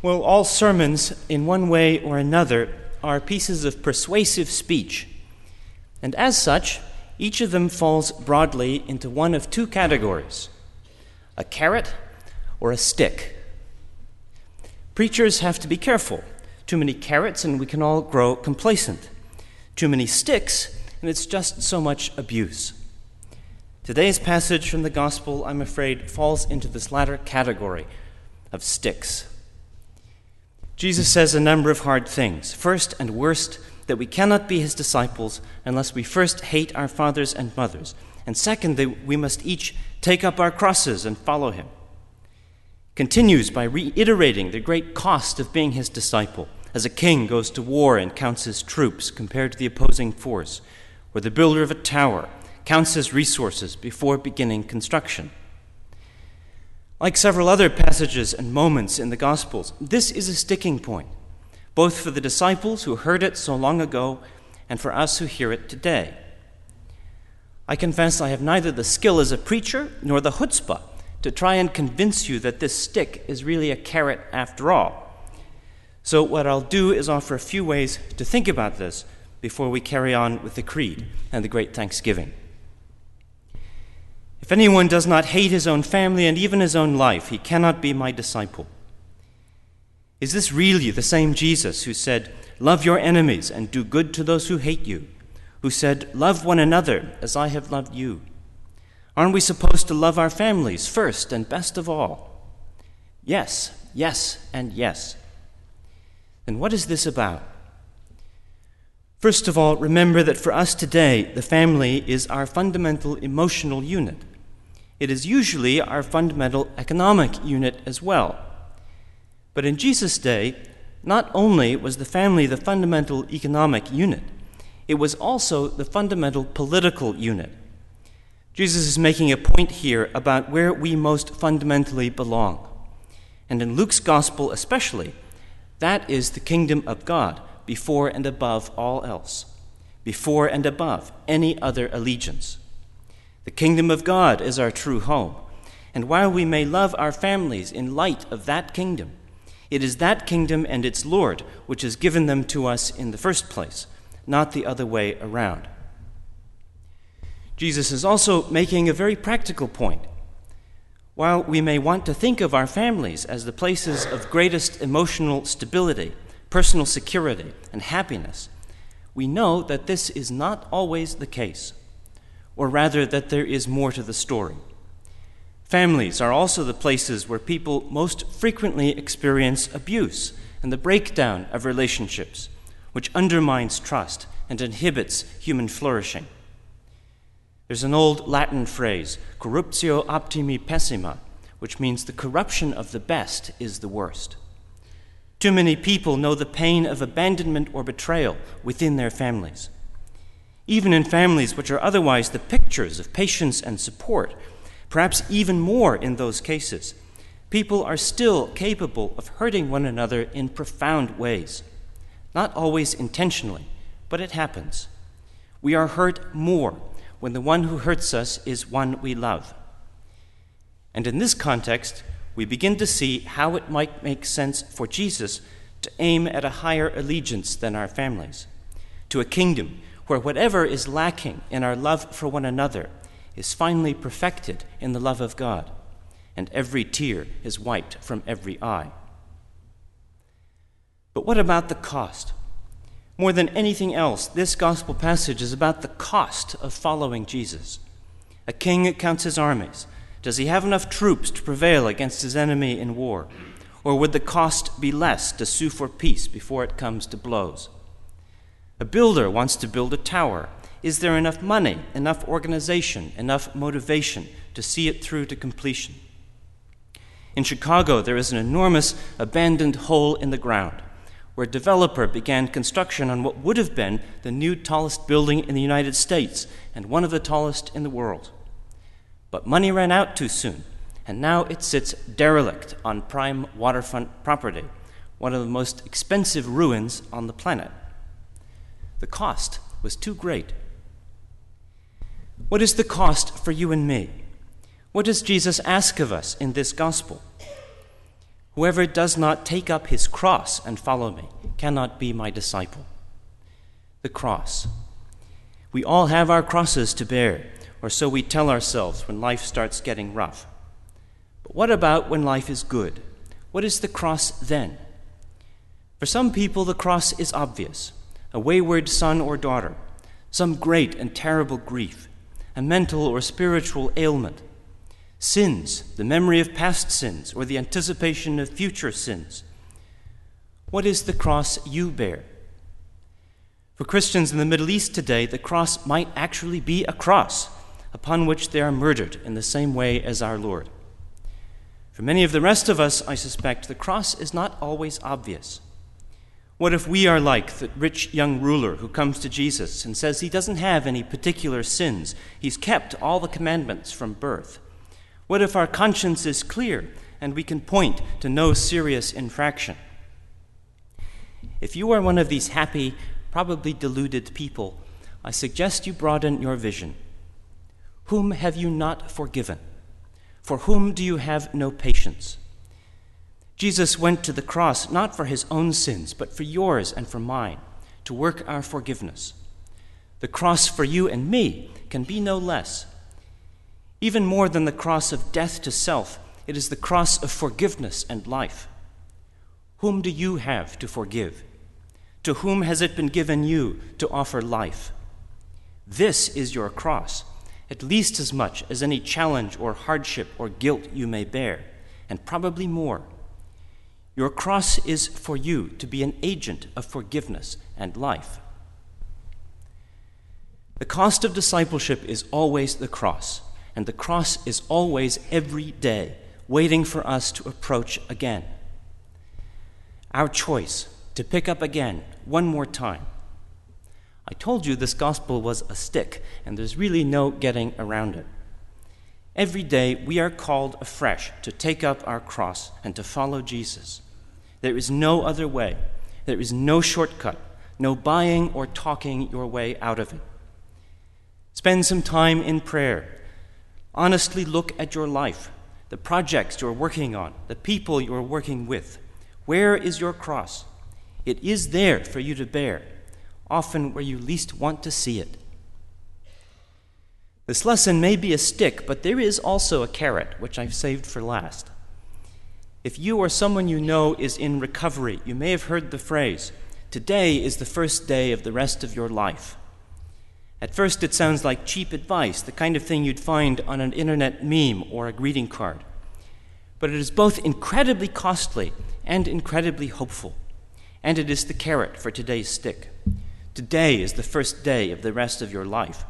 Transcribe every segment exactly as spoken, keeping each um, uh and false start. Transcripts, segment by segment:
Well, all sermons, in one way or another, are pieces of persuasive speech. And as such, each of them falls broadly into one of two categories: a carrot or a stick. Preachers have to be careful. Too many carrots and we can all grow complacent. Too many sticks and it's just so much abuse. Today's passage from the Gospel, I'm afraid, falls into this latter category of sticks. Jesus says a number of hard things. First and worst, that we cannot be his disciples unless we first hate our fathers and mothers. And second, that we must each take up our crosses and follow him. Continues by reiterating the great cost of being his disciple, as a king goes to war and counts his troops compared to the opposing force, or the builder of a tower counts his resources before beginning construction. Like several other passages and moments in the Gospels, this is a sticking point, both for the disciples who heard it so long ago and for us who hear it today. I confess I have neither the skill as a preacher nor the chutzpah to try and convince you that this stick is really a carrot after all. So what I'll do is offer a few ways to think about this before we carry on with the Creed and the Great Thanksgiving. If anyone does not hate his own family and even his own life, he cannot be my disciple. Is this really the same Jesus who said, "Love your enemies and do good to those who hate you," who said, "Love one another as I have loved you"? Aren't we supposed to love our families first and best of all? Yes, yes, and yes. Then what is this about? First of all, remember that for us today, the family is our fundamental emotional unit. It is usually our fundamental economic unit as well. But in Jesus' day, not only was the family the fundamental economic unit, it was also the fundamental political unit. Jesus is making a point here about where we most fundamentally belong. And in Luke's gospel especially, that is the kingdom of God before and above all else, before and above any other allegiance. The kingdom of God is our true home, and while we may love our families in light of that kingdom, it is that kingdom and its Lord which has given them to us in the first place, not the other way around. Jesus is also making a very practical point. While we may want to think of our families as the places of greatest emotional stability, personal security, and happiness, we know that this is not always the case, or rather that there is more to the story. Families are also the places where people most frequently experience abuse and the breakdown of relationships, which undermines trust and inhibits human flourishing. There's an old Latin phrase, corruptio optimi pessima, which means the corruption of the best is the worst. Too many people know the pain of abandonment or betrayal within their families. Even in families which are otherwise the pictures of patience and support, perhaps even more in those cases, people are still capable of hurting one another in profound ways. Not always intentionally, but it happens. We are hurt more when the one who hurts us is one we love. And in this context, we begin to see how it might make sense for Jesus to aim at a higher allegiance than our families, to a kingdom where whatever is lacking in our love for one another is finally perfected in the love of God, and every tear is wiped from every eye. But what about the cost? More than anything else, this gospel passage is about the cost of following Jesus. A king counts his armies. Does he have enough troops to prevail against his enemy in war? Or would the cost be less to sue for peace before it comes to blows? A builder wants to build a tower. Is there enough money, enough organization, enough motivation to see it through to completion? In Chicago, there is an enormous abandoned hole in the ground where a developer began construction on what would have been the new tallest building in the United States and one of the tallest in the world. But money ran out too soon, and now it sits derelict on prime waterfront property, one of the most expensive ruins on the planet. The cost was too great. What is the cost for you and me? What does Jesus ask of us in this gospel? Whoever does not take up his cross and follow me cannot be my disciple. The cross. We all have our crosses to bear, or so we tell ourselves when life starts getting rough. But what about when life is good? What is the cross then? For some people, the cross is obvious: a wayward son or daughter, some great and terrible grief, a mental or spiritual ailment, sins, the memory of past sins, or the anticipation of future sins. What is the cross you bear? For Christians in the Middle East today, the cross might actually be a cross upon which they are murdered in the same way as our Lord. For many of the rest of us, I suspect, the cross is not always obvious. What if we are like the rich young ruler who comes to Jesus and says he doesn't have any particular sins? He's kept all the commandments from birth. What if our conscience is clear and we can point to no serious infraction? If you are one of these happy, probably deluded people, I suggest you broaden your vision. Whom have you not forgiven? For whom do you have no patience? Jesus went to the cross not for his own sins, but for yours and for mine, to work our forgiveness. The cross for you and me can be no less. Even more than the cross of death to self, it is the cross of forgiveness and life. Whom do you have to forgive? To whom has it been given you to offer life? This is your cross, at least as much as any challenge or hardship or guilt you may bear, and probably more. Your cross is for you to be an agent of forgiveness and life. The cost of discipleship is always the cross, and the cross is always every day waiting for us to approach again. Our choice to pick up again one more time. I told you this gospel was a stick, and there's really no getting around it. Every day we are called afresh to take up our cross and to follow Jesus. There is no other way. There is no shortcut, no buying or talking your way out of it. Spend some time in prayer. Honestly look at your life, the projects you're working on, the people you're working with. Where is your cross? It is there for you to bear, often where you least want to see it. This lesson may be a stick, but there is also a carrot, which I've saved for last. If you or someone you know is in recovery, you may have heard the phrase, "Today is the first day of the rest of your life." At first it sounds like cheap advice, the kind of thing you'd find on an internet meme or a greeting card. But it is both incredibly costly and incredibly hopeful. And it is the carrot for today's stick. Today is the first day of the rest of your life.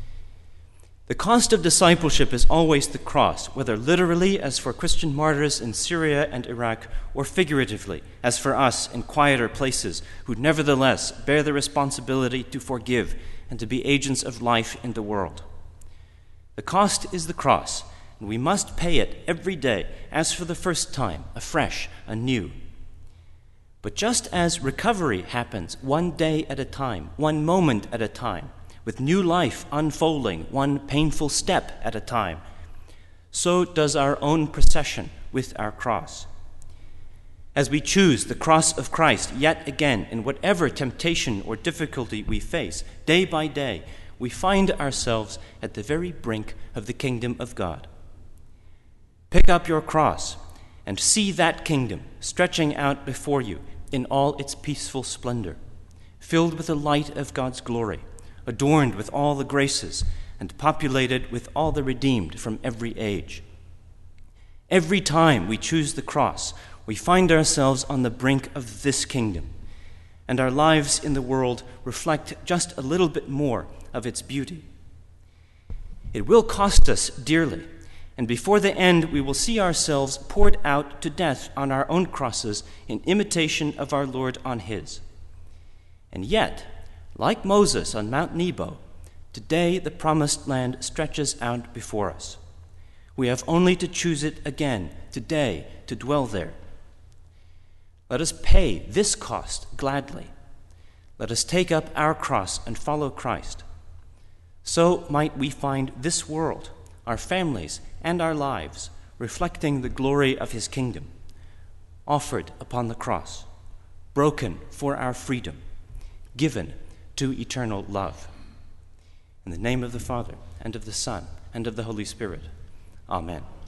The cost of discipleship is always the cross, whether literally, as for Christian martyrs in Syria and Iraq, or figuratively, as for us in quieter places, who nevertheless bear the responsibility to forgive and to be agents of life in the world. The cost is the cross, and we must pay it every day, as for the first time, afresh, anew. But just as recovery happens one day at a time, one moment at a time, with new life unfolding one painful step at a time, so does our own procession with our cross. As we choose the cross of Christ yet again in whatever temptation or difficulty we face, day by day, we find ourselves at the very brink of the kingdom of God. Pick up your cross and see that kingdom stretching out before you in all its peaceful splendor, filled with the light of God's glory, adorned with all the graces, and populated with all the redeemed from every age. Every time we choose the cross, we find ourselves on the brink of this kingdom, and our lives in the world reflect just a little bit more of its beauty. It will cost us dearly, and before the end we will see ourselves poured out to death on our own crosses in imitation of our Lord on his. And yet, like Moses on Mount Nebo, today the promised land stretches out before us. We have only to choose it again today to dwell there. Let us pay this cost gladly. Let us take up our cross and follow Christ. So might we find this world, our families, and our lives reflecting the glory of his kingdom, offered upon the cross, broken for our freedom, given to eternal love. In the name of the Father, and of the Son, and of the Holy Spirit. Amen.